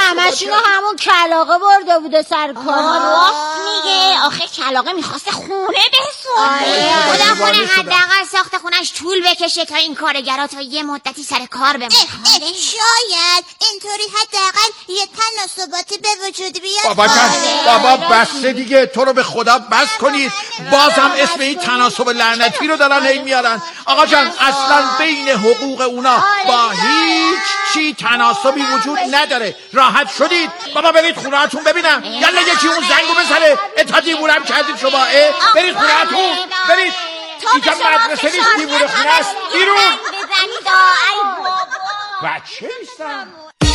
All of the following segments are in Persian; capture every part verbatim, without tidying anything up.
همشونو همون کلاغه برده بوده سر کار. راست میگه، آخه کلاغه میخواسته خونه بسازه. خدا کنه حداقل ساخت خونش طول بکشه تا این کارگرا تا یه مدتی سر کار بمونن. شاید اینطوری حداقل یه تناسباتی به وجود بیاد. بابا جان، بابا بسته دیگه، تو رو به خدا بس کنید. بازم اسم این تناسب لعنتی رو دارن هی میارن. آقا جان، اصلا بین حقوق اونا با هیچ چی تناسبی وجود نداره. راحت شدید؟ بابا برید خونه‌هاتون ببینم. یلا یکی اون زنگو بزنه. اتحادی بورم کردید شما. برید خونه‌هاتون، برید. اینجا مدرسه نیست، دیوونه خونه است. بیرون. بچه نیستم.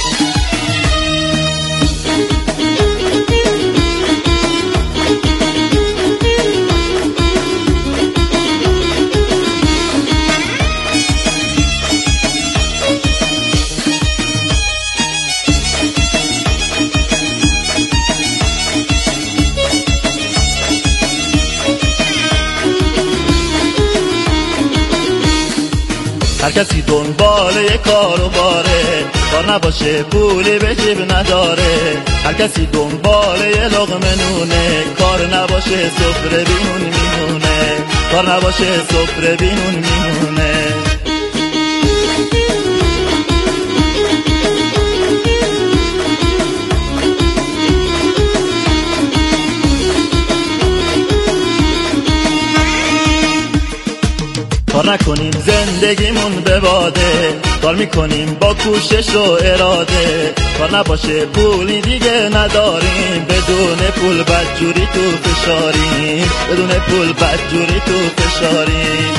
هر کسی دنبال یه کار و باره، کار نباشه پولی به جیب نداره. هر کسی دنبال یه لقمه نونه، کار نباشه سفره بینون میمونه. کار نباشه سفره بینون میمونه. کار نکنیم زندگیمون به باده، کار میکنیم با کوشش و اراده. کار نباشه پولی دیگه نداریم، بدون پول بدجوری تو فشاریم. بدون پول بدجوری تو فشاریم.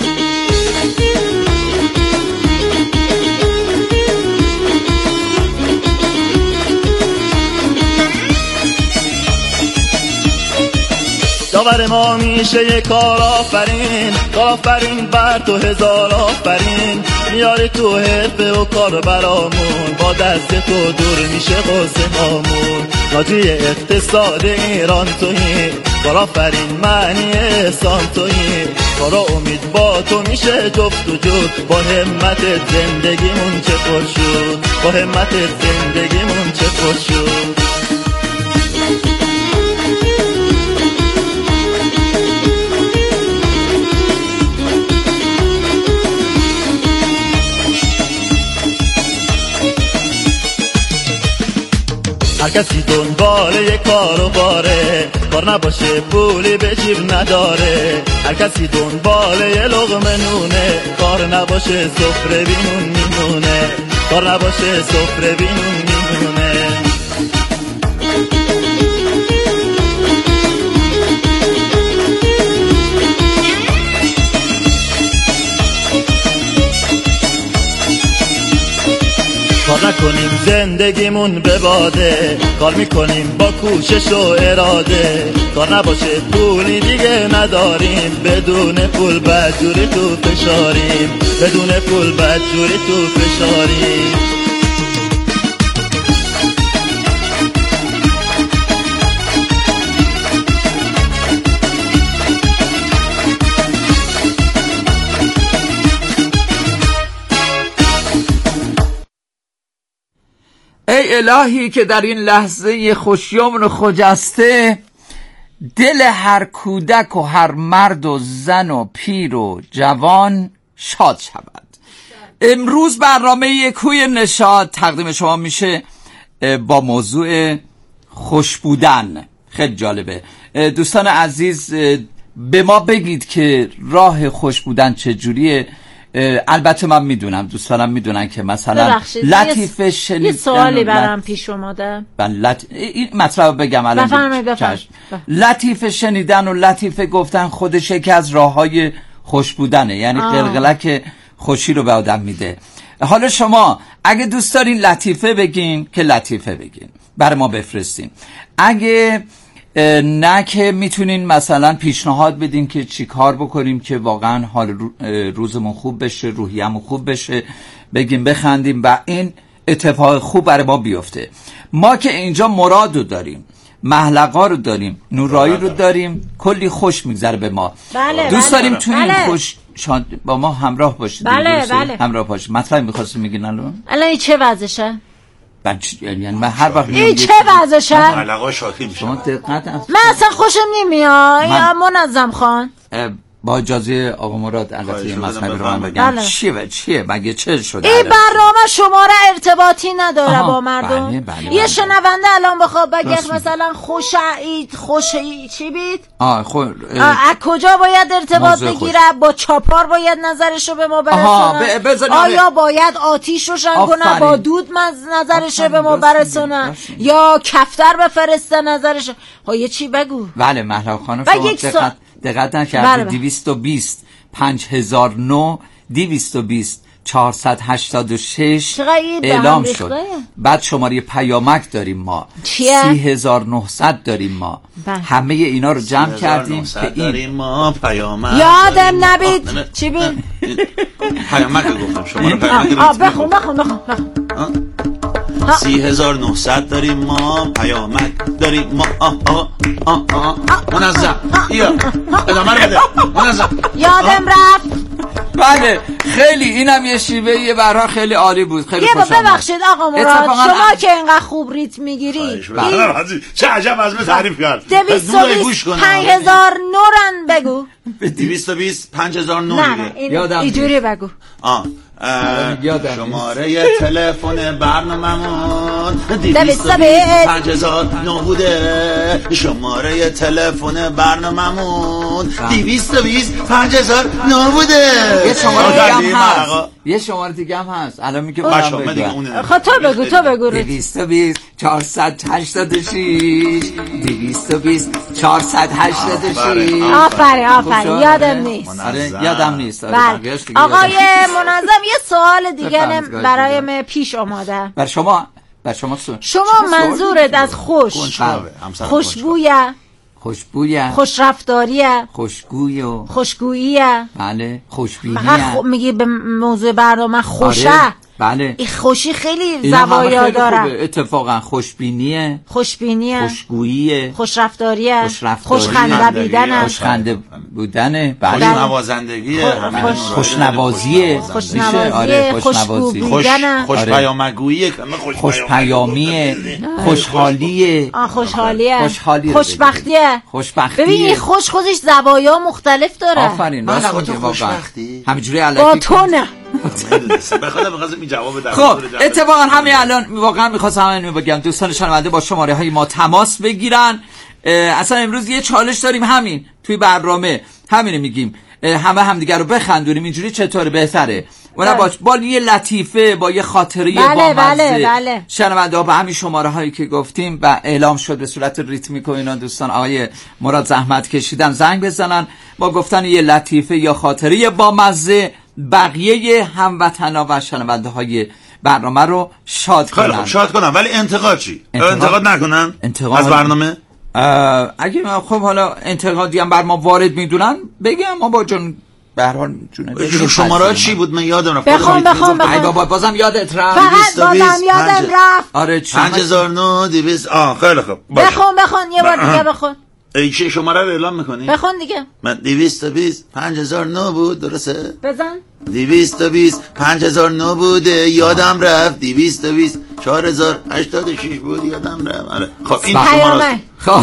داور ما میشه یه کار آفرین، کار آفرین بر تو هزار آفرین. میاری تو حرفه و کار برامون، با دست تو دور میشه غصه مامون. ناجی اقتصاد ایران تویی، کار آفرین معنی احسان تویی. کارا امید با تو میشه جفت و جفت، با همت زندگیمون چه خوش شد. با همت زندگیمون چه خوش شد. هر کسی دنبال یه کار و باره، کار نباشه پولی به جیب نداره. هر کسی دنبال یه لقمه نونه، کار نباشه سفره بینون میمونه. کار نباشه سفره بینون میمونه. کار نکنیم زندگیمون به باده، کار میکنیم با کوشش و اراده. کار نباشه پولی دیگه نداریم، بدون پول بدجوری تو فشاریم. بدون پول بدجوری تو فشاریم. ای الهی که در این لحظه خوشیامون و خجسته دل هر کودک و هر مرد و زن و پیر و جوان شاد شود. امروز برنامه کوی نشاط تقدیم شما میشه با موضوع خوش بودن. خیلی جالبه. دوستان عزیز به ما بگید که راه خوش بودن چجوریه. البته من میدونم، دوستانم میدونن که مثلا لطیفه شنیدن. یه سوالی برام پیش اومده. لط... این مطلب بگم الان. بفرمایید بفرمایید. لطیفه شنیدن و لطیفه گفتن خودش یکی از راههای خوش بودنه، یعنی قلقلک خوشی رو به آدم میده. حالا شما اگه دوست دارین لطیفه بگین که لطیفه بگین، برای ما بفرستین. اگه نه که میتونین مثلا پیشنهاد بدین که چی کار بکنیم که واقعا حال روزمون خوب بشه، روحیه‌مون خوب بشه، بگیم بخندیم و این اتفاق خوب برای ما بیفته. ما که اینجا مراد رو داریم، محلقا رو داریم، نورایی رو داریم، کلی خوش میگذره به ما. بله دوست بله. داریم تو این بله. خوش شاد با ما همراه باشید. بله بله. همراه باشید. مطلب می‌خواستید میگین الان؟ الان چه وضعشه؟ بچ... یعنی من هر وقت این چه وضعشه؟ علاقه شاکی میشه. شما دقت من اصلا خوشم نمیاد یا منظم خان. با اجازه آقا مراد البته مذهبی رو من بگم بله. چیه چیه مگه چه شده؟ این برنامه شماره ارتباطی نداره آها. با مردم. بله، بله، یه بله. شنونده الان بخواد بگه مثلا خوشایید خوشی چی بید؟ آه خب از کجا باید ارتباط موضوع بگیره؟ با چاپار باید نظرشو به ما آها، برسونه؟ ب- بذاری- آیا باید آتیش روشن کنه آفرین. با دود مز- نظرشو آفرین، به ما راست میگی، برسونه راست میگی. یا کفتر بفرسته نظرشو؟ ها یه چی بگو. بله محلا خانم و شما یک سا- دقت دقت بله، نکردید بله. دویست و بیست پنج هزار و نه دویست و بیست چهارصد و هشتاد و شش چقدر این به هم اعلام ریخته؟ شد. بعد شماره پیامک داریم ما چیه؟ سی هزار و نهصد داریم ما. بله. همه اینا رو جمع کردیم که این داریم ما پیامک یادم داریم ما. نبید نه، نه. چی بید؟ پیامک رو گفتم شما رو آه، پیامک آه، رو بخون بخون بخون بخون. سی هزار و نهصد داریم ما پیامک داریم ما آه آه آه آه منظم بیا ادامه رو بده منظم یادم رفت. بله خیلی اینم یه شیوه یه برها خیلی عالی بود. خیلی یه خوش با آمد. ببخشید آقا مراد اتفاقاً شما ا- که اینقدر خوب ریت میگیری چه عجب از من تعریف کرد دویست دونه و گوش بیست کنم. پنج هزار نورن بگو. دویست و بیست پنج هزار نه نور نه دیگه این یادم اینجوری بگو. آه اه، یادم شماره تلفن برنامه‌مون دویست دویست و و بیست بیست پنج هزار نه بوده شماره تلفن برنامه‌مون دویست و بیست پنج هزار نه بوده یه شماره دیگه هم هست آقا. یه شماره دیگه هم هست الان میگه باشه برام من دیگه بگم. اون خب تو بگو تو بگو ریت. دویست و بیست چهارصد و هشتاد و شش دویست و بیست چهارصد و هشتاد و شش آفرین خوب آفرین شد؟ یادم نیست. آره یادم نیست. آره، بله بقیه‌اش دیگه آقای یادم. منظم یه سوال دیگه بفرمایید، برای بفرمایید. من پیش آماده. بر شما بر شما سو شما چه سوالی منظورت بود؟ از خوش کنجکاوه، همسر خوشبویه خوشبویه خوشرفتاریه خوشگوی و خوشگوییه بله خوشبینیه فقط خو... میگی به موضوع برنامه خوشه. آره، بله این خوشی خیلی اینا همه زوایا خیلی داره. خوبه. اتفاقا خوشبینیه خوشبینیه خوشگوییه خوشرفتاریه خوشرفتاری، خوشخنده بودنه خوشخنده بودنه خوش بله نوازندگی خوش- خوشنوازیه خوشنوازیه آره خوشگو خوشنوازی خوش بودنه. خوش آره. پیامگویی خوش پیامیه خوشحالیه آه خوشحالیه خوشحالی رو خوشبختیه. خوشبختیه ببین این خوش خودش زوایا مختلف داره. آفرین من راست با میگی تو واقعا خوشبختی؟ همینجوری با علکی تو نه. به خدا می‌خواستم این جواب در خب اتفاقا همین الان واقعا میخواستم همین بگم دوستان شنونده با شماره های ما تماس بگیرن. اصلا امروز یه چالش داریم همین توی برنامه همینو میگیم همه همدیگر رو بخندونیم اینجوری چطور بهتره اونا با با یه لطیفه با یه خاطره بله، با بله، مزه بله. شنونده ها به همین شماره هایی که گفتیم و اعلام شد به صورت ریتمیک و اینا دوستان آقای مراد زحمت کشیدن زنگ بزنن با گفتن یه لطیفه یا خاطره با مزه بقیه هموطنا و شنونده های برنامه رو شاد خیلی کنن. خوب شاد کنم ولی انتقاد چی؟ انتقاد؟ انتقاد نکنن انتقاد؟ از برنامه اگه ما خب حالا انتقادی هم بر ما وارد میدونن بگم ما با جون به هر حال جونه شماره چی بود من یادم رفت بخون، خودم بخون، گفتم. ای بابا بازم یادت رفت فقط دویست و بازم بیست، یادم پنج- رفت. آره پنج هزار نه دویست آه خیلی خوب باشه. بخون بخون یه بار دیگه بخون ای چه شماره رو اعلام میکنی؟ بخون دیگه من دویست و بیست پنج هزار نه بود درسته؟ بزن. دویست و بیست پنج هزار نه بوده یادم رفت دویست و بیست چهار هزار هشتاد و شش بود یادم رفت آره. خب این شماره پیامک. خب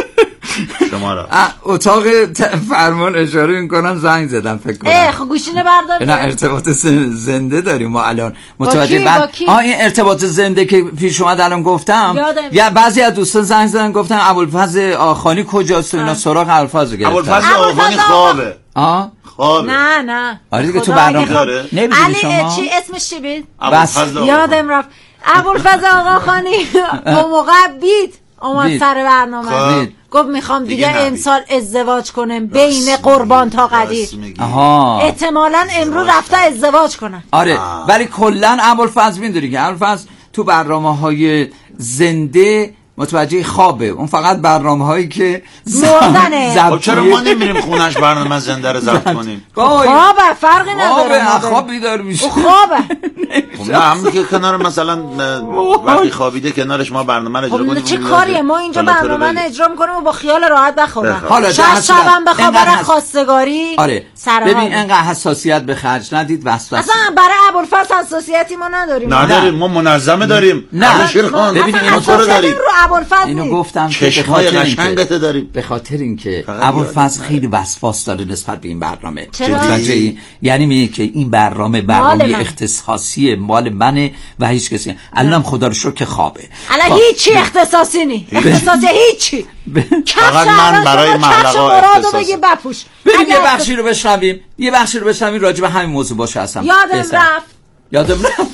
شماره اه، اتاق ت- فرمان اشاره میکنم زنگ زدم فکر اه کنم خب گوشینه بردار. نه ارتباط ز- زنده داریم ما الان کی؟ متوجه با بعد کی؟ آه این ارتباط زنده که پیش اومد الان گفتم یادم یا بعضی از دوستان زنگ زدن گفتن ابوالفضل آخانی کجاست و اینا سراغ ابوالفضل گرفتن ابوالفضل ابوالفضل آقانی آقا. خوابه آه خوابه نه نه آره دیگه تو خدا برنامه اگه خواب- نمی‌دونی علی شما؟ چی اسمش چی بود؟ ابوالفضل آقانی. یادم رفت ابوالفضل آقا خانی اون موقع بید اومد بید. سر برنامه خب. گفت میخوام دیگه دیگه نبید. امسال ازدواج کنم بین قربان تا قدیر. راست میگی. آها احتمالاً امروز رفته ازدواج کنن. آره ولی کلا ابوالفضل میدونی که ابوالفضل تو برنامه های زنده متوجه خوابه، اون فقط برنامه هایی که مردنه. خب چرا ما نمیریم خونش برنامه زنده رو ضبط کنیم؟ خوابه، فرقی نداره. خوابه، خواب بیدار میشه. خوابه. خب نه همون که کنار مثلا وقتی خوابیده کنارش ما برنامه رو اجرا کنیم. چه کاریه؟ ما اینجا برنامه رو اجرا میکنیم و با خیال راحت بخوابم. حالا شاید شبم بخوام برای خواستگاری. آره ببین اینقدر حساسیت به خرج ندید وسوسه. اصلا برای ابوالفضل حساسیتی ما نداریم. نداریم، ما منظمه داریم. نه شیرخان ببین اینو تو رو داریم. اینو گفتم که به خاطر قشنگت داریم. به خاطر اینکه ابوالفضل خیلی وسواس داره نسبت به این برنامه. چرا؟ یعنی میگه که این برنامه برنامه اختصاصی مال منه و هیچ کسی. الانم خدا رو شکر که خوابه. الان هیچی اختصاصی نی. اختصاصی هیچی. فقط من برای معلقا اختصاصی. بگی بپوش. بریم یه بخشی رو بشنویم. یه بخشی رو بشنویم راجع به همین موضوع باشه اصلا. یادم رفت. یادم رفت.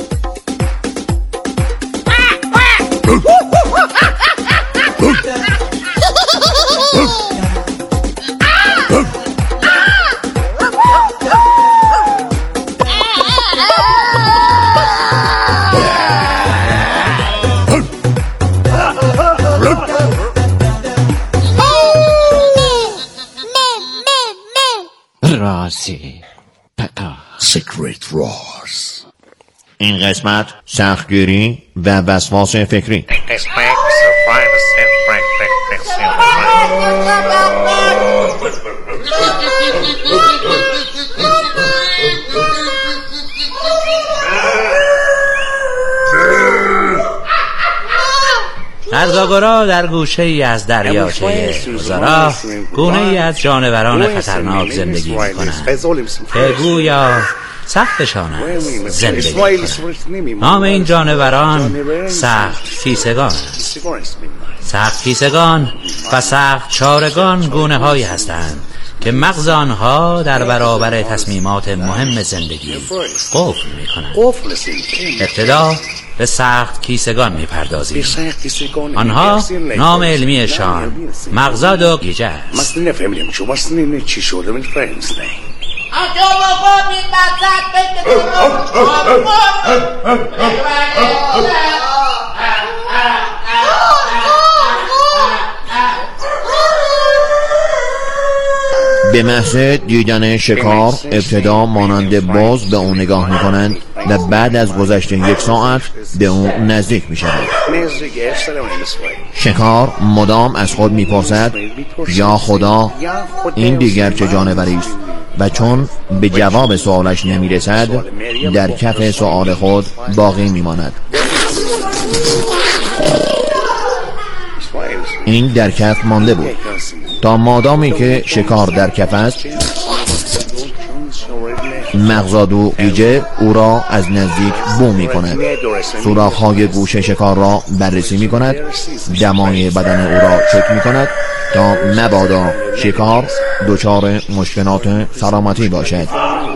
رازی پتا Secret Wars. این قسمت سختگیری و وسواس فکری. ارزاگورا در گوشه ای از دریاچه گذارا گونه ای از جانوران خطرناک زندگی می کنند که گویا سختشان است زندگی کنند. نام این جانوران سخت کیسگان سخت کیسگان و سخت چارگان گونه هایی هستند که مغز آنها در برابر تصمیمات مهم زندگی قفل می کنند. ابتدا به سخت کیسگان می پردازیم. آنها نام علمیشان مغزادو گیجه است. به محض دیدن شکار ابتدا مانند باز به اون نگاه میکنند و بعد از گذشت یک ساعت به اون نزدیک میشوند. شکار مدام از خود میپرسد یا خدا این دیگر چه جانوری است و چون به جواب سوالش نمیرسد در کف سوال خود باقی میماند. این در کف مانده بود تا مادامی که شکار در کف است مغزادو گیجه او را از نزدیک بو می کند. سوراخ‌های گوش شکار را بررسی می کند، دمای بدن او را چک می کند تا مبادا شکار دچار مشکلات سلامتی باشد.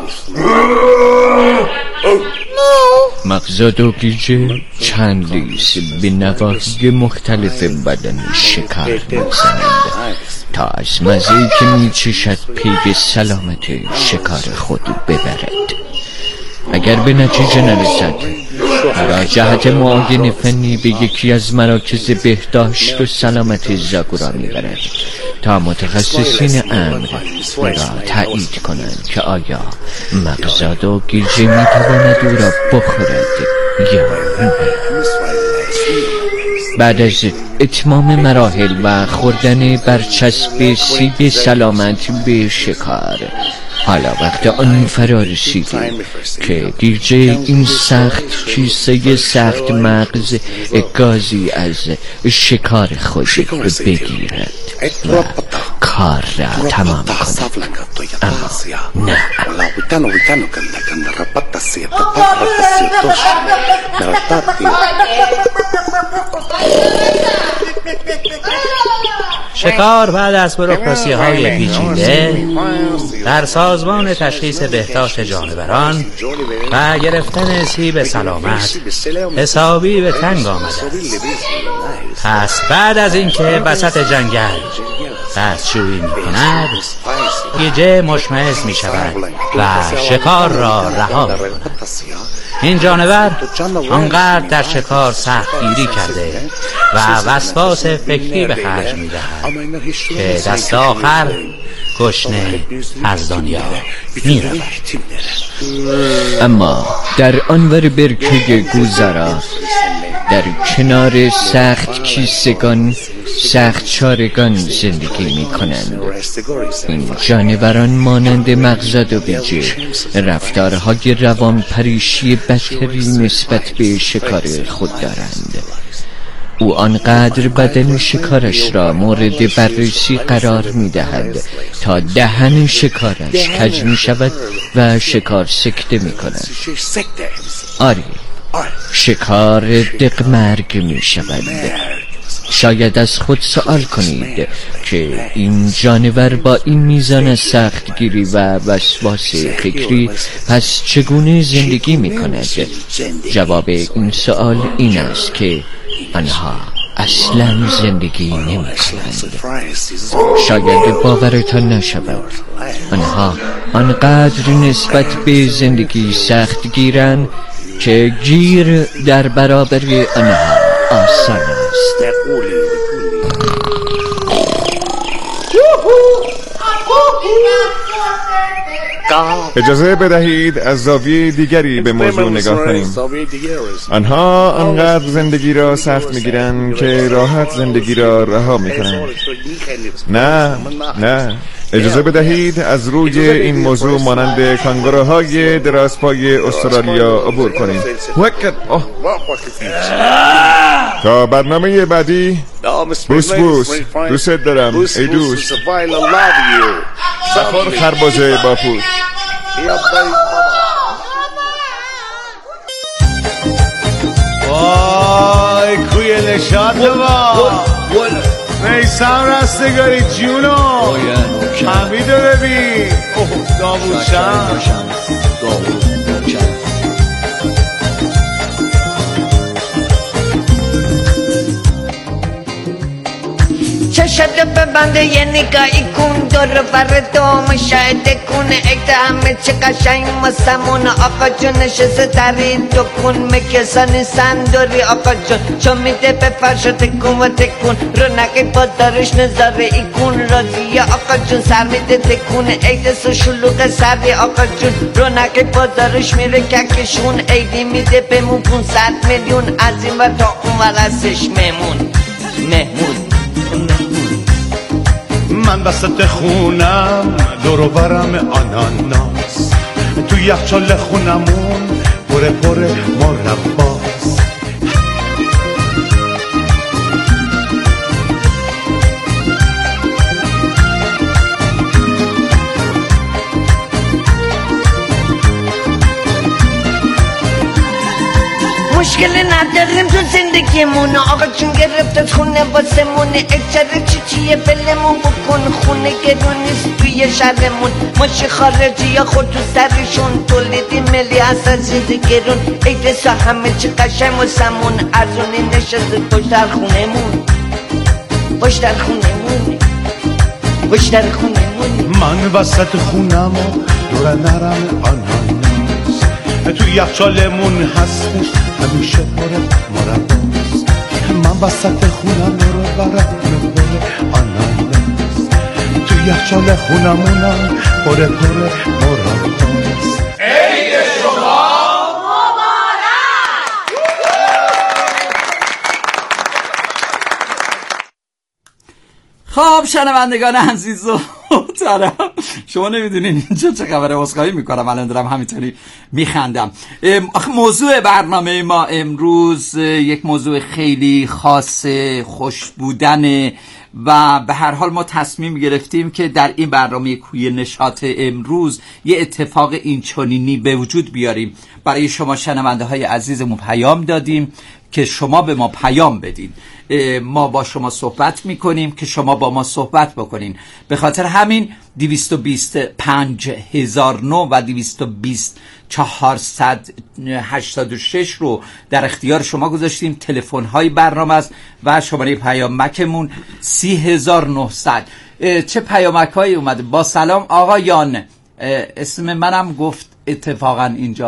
مغزادو گیجه چند لیز به نواحی مختلف بدن شکار می‌زنند تا از مزه‌ای که می‌چشد پی سلامت شکار خود ببرد. اگر به نتیجه نرسد برای جهت معاینه فنی به یکی از مراکز بهداشت و سلامت زاگورا می‌برد تا متخصصین امر را تایید کنند که آیا مغزادو گیجه می‌تواند او را بخورد یا نه. بعد از اتمام مراحل و خوردن برچسب سیب سلامت به شکار حالا وقت آن فرا رسیده که گیجه این سخت کیسه سخت مغز گازی از شکار خود بگیرد و کار را تمام کند. اما نه شکار بعد از بروکراسی های پیچیده در سازمان تشخیص بهداشت جانوران و گرفتن سیب سلامت حسابی به تنگ آمده. پس بعد از اینکه وسط جنگل دستشویی می کند گیجه مشمئز می شود و شکار را رها می کند. این جانور آنقدر در شکار سختگیری کرده و وسواس فکری به خرج می‌دهد که دست آخر گشنه از دنیا می‌رود. اما در آنور برکه گوزارا در کنار سخت کیسگان سخت چارگان زندگی می کنند. این جانوران مانند مغزد و بیجه رفتارهای روان پریشی بدتری نسبت به شکار خود دارند. او آنقدر بدن شکارش را مورد بررسی قرار می دهد تا دهن شکارش کج می شود و شکار سکته می کند. آری، شکار دقمرگ می شود. شاید از خود سوال کنید که این جانور با این میزان از سختگیری و وسواس فکری پس چگونه زندگی می کند؟ جواب این سوال این است که آنها اصلا زندگی نمی کنند. شاید باورتان نشود، آنها آنقدر نسبت به زندگی سخت گیرند که گیر در برابر آنها آسان است. اجازه بدهید از زاویه دیگری به موضوع نگاه کنیم. آنها آنقدر زندگی را سخت میگیرند که راحت زندگی را رها میکنند. نه نه اجازه بدهید از روی این موضوع مانند کانگوروهای درازپای استرالیا عبور کنیم. تا برنامه بعدی، بوس بوس، دوست دارم ای دوست. سفر خربازه با پوست. وای کوی نشاط با میسم رستگاری جونو حمیدو ببین داوودشم چشت ببنده یه نگاهی کن دور بر تو مشاهده کنه ایده همه چه قشنگ مسمون آقا جون نشسته ترین تو کن مکسانی سندوری آقا جون چون میده به فرش تکون و تکون رو نگی با دارش نظاره ای کن راضیه آقا جون سر میده تکونه ایده سو شلوغ سری آقا جون رو نگی با دارش میره ککشون ایدی میده بمون پونصد میلیون از این و تا اون ورسش مهمون مهمون من وسط خونم دور و برم آناناس تو یخچال خونمون پره پره مرباست مشکلی نداریم تو زندگیمون آقا چون گرفت از خونه واسه مونه اکچره چی چیه بلمون بکن خونه گرون نیست توی شهرمون ماشی خارجی یا خود تو سرشون تولیدی ملی هست از زندگیرون ایده سا همه چی قشنگ و سمون ارزونی نشسته پشت در خونهمون پشت در خونهمون پشت در خونهمون من وسط خونم و دور نرم آناناس تو یخچالمون هستش همیشه پره مرباست من وسط خونم رو برم پره آناناس تو یخچال خونمونم پره پره مرباست عید شما خب شنوندگان عزیز و محترم، شما نمیدونین اینجا چه خبره. عذرخواهی میکنم الان دارم همینطوری میخندم. موضوع برنامه ما امروز یک موضوع خیلی خاص، خوش بودن و به هر حال ما تصمیم گرفتیم که در این برنامه کوی نشاط امروز یه اتفاق اینچنینی به وجود بیاریم. برای شما شنونده های عزیزمون پیام دادیم که شما به ما پیام بدین، ما با شما صحبت میکنیم که شما با ما صحبت بکنین. به خاطر همین دویست و بیست پنج هزار و نه و دویست و بیست چهارصد و هشتاد و شش رو در اختیار شما گذاشتیم. تلفن های برنامه است و شماره پیامکمون سی هزار و نهصد. چه پیامک هایی اومده؟ با سلام آقایان، اسم منم گفت اتفاقا اینجا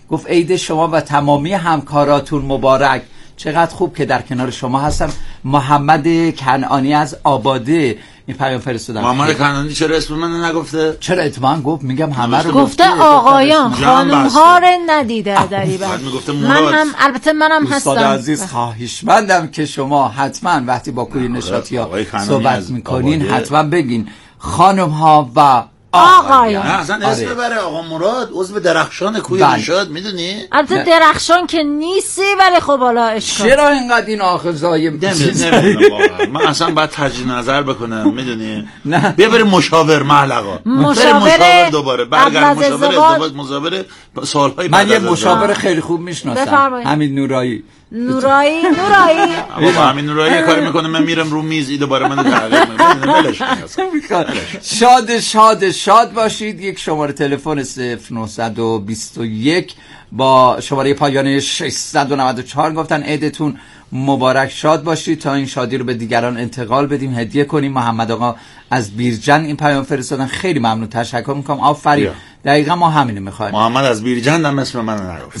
گفت عید شما و تمامی همکاراتون مبارک. چقدر خوب که در کنار شما هستم. محمد کنعانی از آباده این پیام فرستادن. محمد کنعانی چرا اسم من نگفته؟ چرا اتفاقا گفت میگم همه رو گفته آقایان خانم ها رو ندیده داری بعد من هم البته منم هستم. استاد عزیز خواهشمندم که شما حتما وقتی با کوی نشاطی ها صحبت میکنین حتما بگین خانم ها و آقایان. نه اصلا اسم ببره آقا مراد عضو درخشان کوی نشاط میدونی؟ البته درخشان که نیستی ولی خب حالا اشکال چرا اینقدر این آخر زایم نمیدونم واقعا. من اصلا باید تجدید نظر بکنم میدونی؟ نه بیا بریم مشاور محلقا مشاور دوباره برگرد مشاور ازدواج مشاور سالهای من یه مشاور خیلی خوب میشناسم همین نورایی نورایی نورایی بابا همین نورایی کاری میکنه من میرم رو میز ای دوباره منو تغییر میکنه. شاد شاد شاد باشید. یک شماره تلفن صفر نه دو یک با شماره پایان ششصد و نود و چهار گفتن عیدتون مبارک شاد باشید تا این شادی رو به دیگران انتقال بدیم هدیه کنیم. محمد آقا از بیرجن این پیام فرستادن. خیلی ممنون تشکر میکنم. آفرین دقیقا ما همینو میخوایم. محمد از بیرجن هم اسم من نگفت.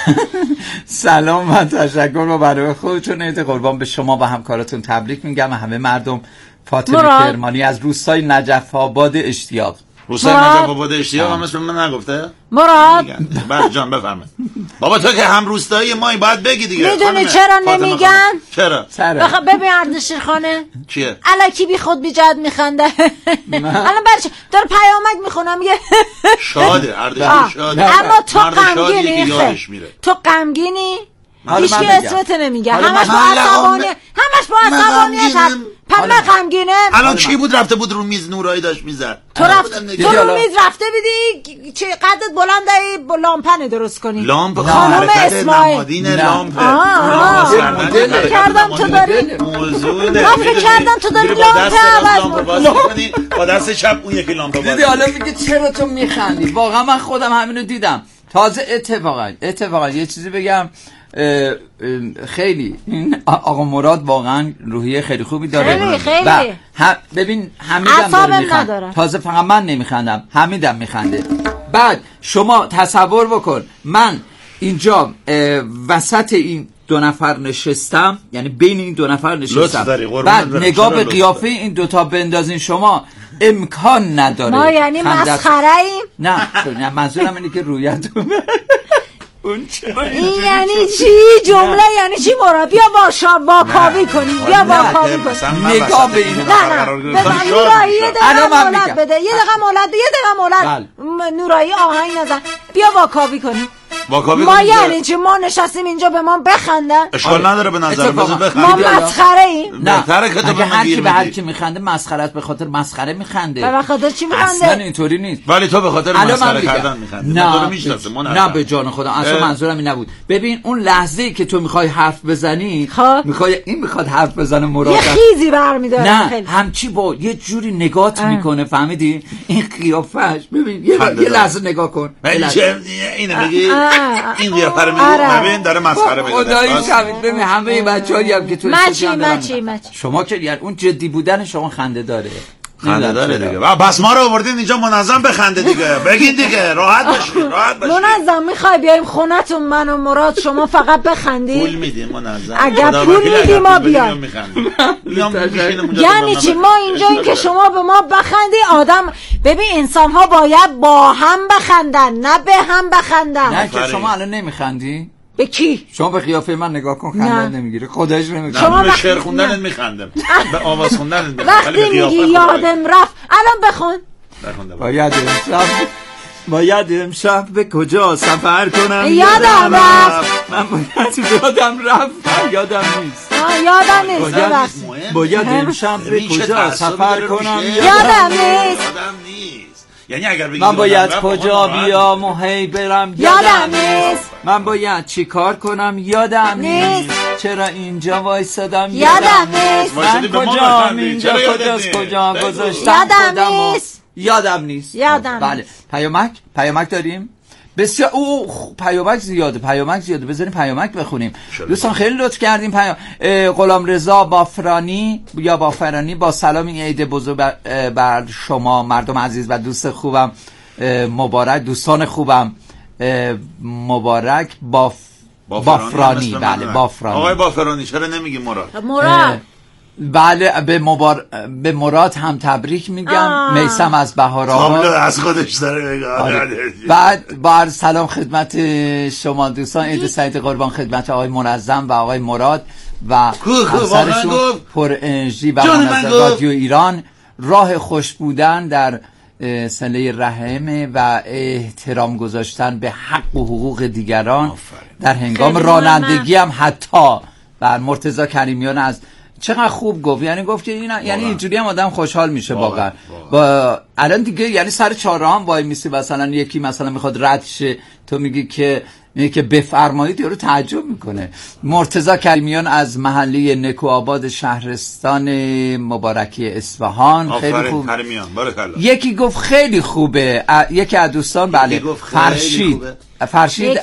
سلام و تشکر و برای خودتون عید قربان به شما و همکاراتون تبریک میگم. همه مردم. فاطمه کرمانی از روستای نجف آباد اشتیاق. روستای نجف آباد اشتیاق هم اسم من نگفته؟ مراد بله جان بفرمایید. بابا تو که هم روستایی مایی باید بگی دیگه. میدونی چرا نمیگن؟ چرا؟ بخواه ببین اردشیر خانه چیه؟ الکی بی خود بی جد میخنده. الان برش داره پیامک میخونم یه شاده اردشیر شاده. اما تو غمگینی تو غمگینی هیچ که اسمت نمیگه. همش با عصبانی همش با عصبانیت هست. پمه غمگینه. الان چی بود رفته بود رو میز نورایی داشت میزد. تو رفت تو رو میز رفته بیدی چه قدت بلنده با لامپنه درست کنی. لامپ خانم اسماعیل نمادین لامپ. فکر کردم تو داری موضوع من فکر کردم تو داری لامپ عوض کنی با دست چپ اون یکی لامپ باز. دیدی حالا میگه چرا تو میخندی؟ واقعا من خودم همینو دیدم. تازه اتفاقا اتفاقا یه چیزی بگم اه اه خیلی این آقا مراد واقعا روحیه خیلی خوبی داره. خیلی خیلی هم ببین حمیدم داره میخنده. تازه فقط من نمیخندم حمیدم میخنده. بعد شما تصور بکن من اینجا وسط این دو نفر نشستم یعنی بین این دو نفر نشستم بعد نگاه به قیافه این دوتا بندازین شما امکان نداره. ما یعنی مسخره ایم؟ نه نه منظورم اینه که رویتون این یعنی چی جمله یعنی چی مراد؟ بیا با شاب با کاوی کنیم بیا با کاوی کنیم نگاه به این نورایی یه دقیقه مولد بده یه دقیقه مولد یه دقیقه مولد نورایی آهنگ نزن بیا با کاوی کنیم ما یعنی چی ما نشستیم اینجا به ما بخندن اشکال نداره به نظر بازو بخند ما مسخره ایم نه اگه هر کی به هر کی میخنده مسخره است به خاطر مسخره میخنده به خاطر چی میخنده اصلا اینطوری نیست ولی تو به خاطر مسخره کردن میخنده نه میشناسه نه به جان خودم اصلا منظورم این نبود. ببین اون لحظه‌ای که تو میخوای حرف بزنی میخوای این میخواد حرف بزنه مراد یه خیزی برمی‌داره نه همچی با یه جوری نگات میکنه فهمیدی این قیافش ببین یه لحظه نگاه کن اینو میگی این قیافه رو میگی ببین داره مسخره میکنه خدایی شمید ببین همه این بچه‌ای هم که تو مچی مچی مچی شما که یعنی اون جدی بودن شما خنده داره خنده داره دیگه بس ما رو آوردین اینجا منظم بخنده دیگه بگین دیگه راحت باشین راحت باشین منظم میخوای بیایم خونتون من و مراد شما فقط بخندید پول میدیم منظم اگر پول میدیم ما بیایم یعنی چی ما اینجا این که شما به ما بخندی آدم ببین انسان ها باید با هم بخندن نه به هم بخندن نه که شما الان نمیخندی به کی؟ شما به قیافه من نگاه کن خنده نمیگیره خودش نمیگیره شما به شعر خوندنت میخندم به آواز خوندنت میخندم وقتی میگی یادم رفت الان بخون باید امشب باید امشب به کجا سفر کنم یادم رفت من باید یادم رفت یادم نیست یادم نیست باید امشب به کجا سفر کنم یادم نیست یعنی اگر من باید کجا بیام و هی برم یادم نیست من باید چی کار کنم یادم نیست چرا اینجا وایسادم یادم نیست من کجا اینجا کجاست کجا گذاشتم یادم نیست یادم نیست یادم بله پیامک پیامک داریم بسیار او پیامک زیاده پیامک زیاده بذاریم پیامک بخونیم دوستان خیلی لطف کردیم. پیام غلامرضا بافرانی یا بافرانی با سلام این عید بزرگ بر شما مردم عزیز و دوست خوبم مبارک دوستان خوبم مبارک باف بافرانی. بله بافرانی. آقای بافرانی چرا نمیگی مراد؟ مراد بله به مبار... به مراد هم تبریک میگم. میثم از بهارآباد از خودش داره میگه. بعد با سلام خدمت شما دوستان، عید سعید قربان خدمت آقای منظم و آقای مراد و همسرشون پر انرژی و منظم رادیو ایران. راه خوش بودن در صله رحم و احترام گذاشتن به حق و حقوق دیگران در هنگام رانندگی هم حتی. بر مرتضی کریمیان از چقدر خوب گفت، یعنی گفت که اینا یعنی اینجوری هم آدم خوشحال میشه واقعا. با الان دیگه یعنی سر چهارراه هم وای میسی، مثلا یکی مثلا میخواد رد شه، تو میگی که که بفرمایید، یارو تعجب میکنه. مرتضی کریمیان از محله نکوآباد شهرستان مبارکی اصفهان، خیلی خوب. یکی گفت خیلی خوبه، یکی از دوستان بله فرشید فرشید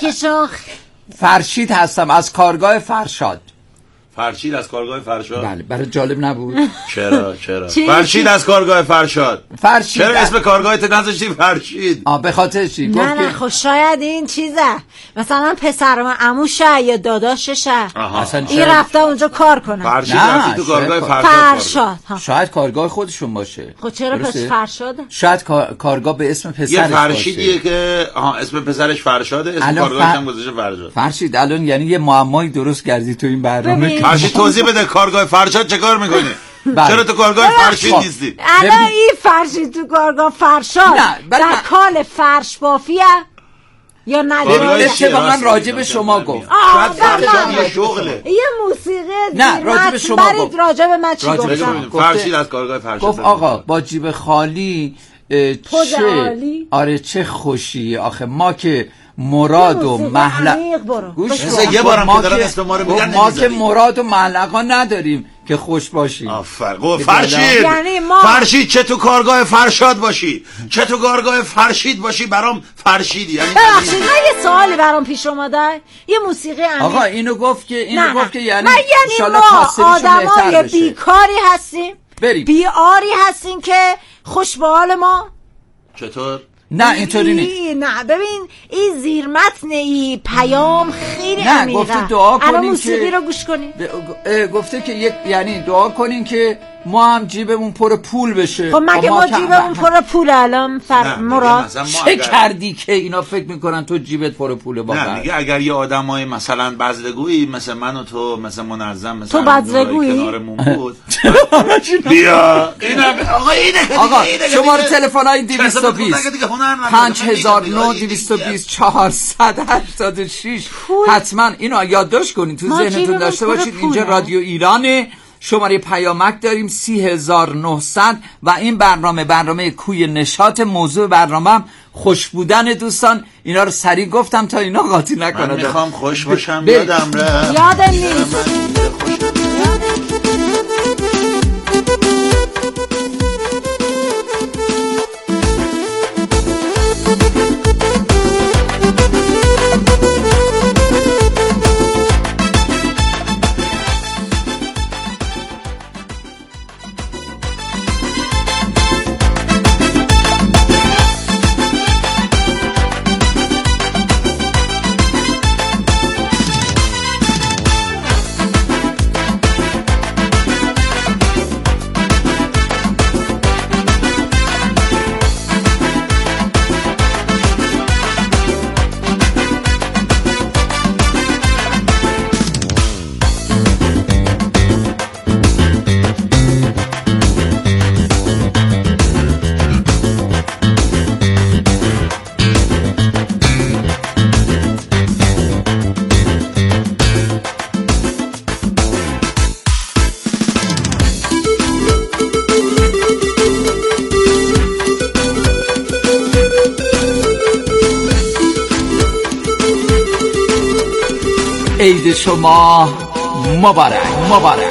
فرشید هستم از کارگاه فرشاد. فرشید از کارگاه فرشاد. بله برای جالب نبود؟ چرا چرا فرشید از کارگاه فرشاد. فرشید چرا اسم کارگاهت نذاشتی فرشید؟ آ به خاطر چی؟ نه نه خب شاید این چیزه، مثلا پسرم عموشه یا داداششه، این رفته اونجا کار کنه. فرشید رفتی تو کارگاه فرشاد. فرشاد شاید کارگاه خودشون باشه. خب چرا پس فرشاده؟ شاید کارگاه به اسم پسرش باشه. یه فرشیدیه که آها اسم پسرش فرشاده، اسم کارگاهش هم گذاشته فرشاد. فرشید الان یعنی یه معمایی درست کردی تو این برنامه. فرشید توضیح بده کارگاه فرشاد چه کار میکنه؟ چرا تو کارگاه فرشید نیستی؟ الان این فرشید تو کارگاه فرشاد در کال فرش بافیه یا نداره؟ اتفاقا راجع به شما گفت. یه شغله، یه موسیقی نه راجع به شما گفت. راجع به من چی گفتم؟ فرشید از کارگاه فرشاد گفت آقا با جیب خالی چه آره چه خوشی آخه ما که مراد و محلق گوش یه بارم که دارن اسم ما رو میگن ما که مراد و محلقا نداریم که خوش باشیم. آفرین. فرشید یعنی ما... فرشید چه تو کارگاه فرشاد باشی چه تو کارگاه فرشید باشی برام فرشیدی. یعنی ببخشید من یه سوالی برام پیش اومده، یه موسیقی عمیق. آقا اینو گفت که اینو نه گفت که یعنی ان ما آدمای بیکاری هستیم، بریم بیاری هستیم که خوش به حال ما. چطور؟ نه اینطوری نیست. نه ببین این زیر متن ای پیام خیلی عمیقه. نه گفته دعا کنین که موسیقی رو گوش کنین. گفته که یک یعنی دعا کنین که ما هم جیبمون پر پول بشه. خب مگه ما جیبمون پر پول الان فر مراد چه کردی که اینا فکر میکنن تو جیبت پر پوله واقعا؟ نه میگه اگر یه آدمای مثلا بزدگویی مثل من و تو مثل منظم مثل تو بزدگویی کنارمون بود بیا اینم آقا اینه آقا شماره تلفن‌های دویست و بیست پنج هزار و نه دویست و بیست چهارصد و هشتاد و شش حتما اینو یادداشت کنین تو ذهنتون داشته باشید. اینجا رادیو ایرانه، شماره پیامک داریم سی هزار و نهصد و این برنامه برنامه کوی نشاط. موضوع برنامه هم خوش بودن دوستان. اینا رو سریع گفتم تا اینا قاطی نکنه. من میخوام خوش باشم یادم رفت یادم نیست. عید شما مبارک مبارک.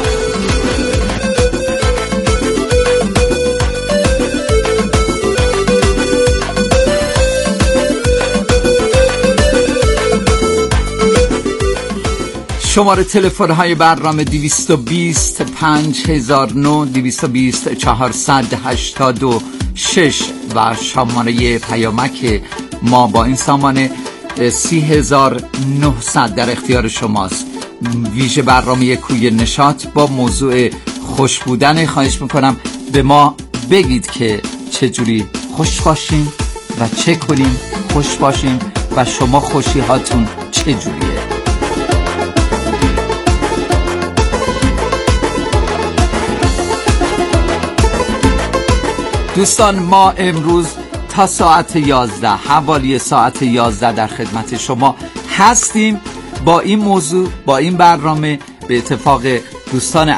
شماره تلفن های برنامه دویست و بیست پنج هزار و نه دویست و بیست چهارصد و هشتاد و شش و شماره پیامک ما با این سامان سی هزار و نهصد در اختیار شماست. ویژه برنامه کوی نشاط با موضوع خوش بودن. خواهش میکنم به ما بگید که چجوری خوش باشیم و چه کنیم خوش باشیم و شما خوشی هاتون چجوریه. دوستان ما امروز تا ساعت یازده، حوالی ساعت یازده در خدمت شما هستیم با این موضوع، با این برنامه. به اتفاق دوستان